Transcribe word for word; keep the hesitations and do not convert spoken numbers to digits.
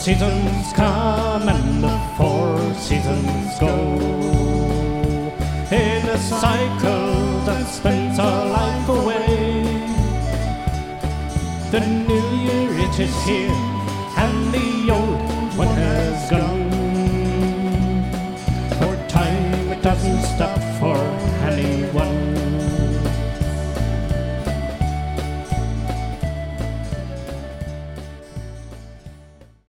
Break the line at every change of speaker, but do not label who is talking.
seasons come and the four seasons go, in a cycle that spins our life away. The new year it is here and the old one has gone, for time it doesn't stop for any